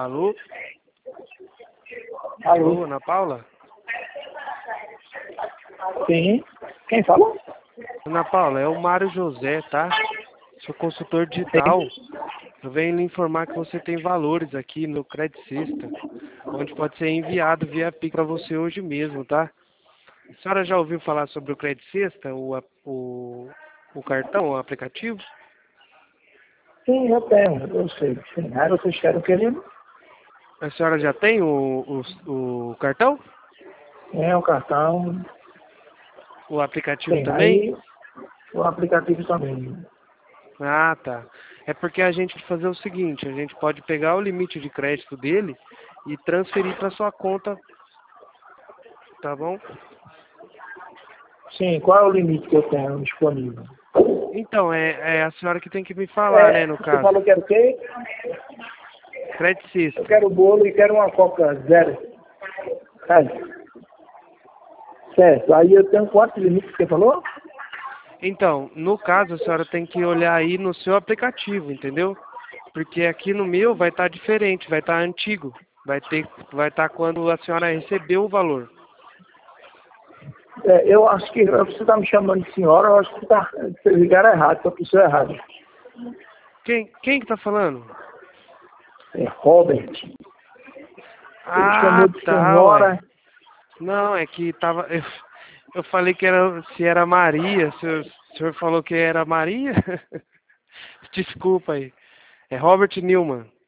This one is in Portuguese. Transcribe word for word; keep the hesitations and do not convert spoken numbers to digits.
Alô? Alô? Alô, Ana Paula? Sim. Quem fala? Ana Paula, é o Mário José, tá? Sou consultor digital. Eu venho lhe informar que você tem valores aqui no Credit System, onde pode ser enviado via Pix para você hoje mesmo, tá? A senhora já ouviu falar sobre o Credit System, o, a- o, o cartão, o aplicativo? Sim, eu tenho, eu sei. Sim. Aí vocês querem que ele A senhora já tem o, o, o cartão? tenha o cartão. O aplicativo Tem. também? Aí o aplicativo também. Ah, tá. É porque a gente vai fazer o seguinte, a gente pode pegar o limite de crédito dele e transferir para sua conta, tá bom? Sim, qual é o limite que eu tenho disponível? Então, é, é a senhora que tem que me falar, né, É, no você caso. falou que era o quê? Credit Eu System. quero bolo e quero uma coca zero. Sabe? Certo. Aí eu tenho quantos limites que você falou? Então, no caso, a senhora tem que olhar aí no seu aplicativo, entendeu? Porque aqui no meu vai estar diferente, vai estar antigo. Vai ter, vai estar quando a senhora recebeu o valor. É, eu acho que você está me chamando de senhora, eu acho que tá, vocês ligaram errado, para a pessoa errada. Quem, quem que tá falando? É Robert. Você me Ah, chamou de tá, ué. senhora. Não, é que tava. Eu, eu falei que era se era Maria. O senhor, o senhor falou que era Maria? Desculpa aí. É Robert Newman.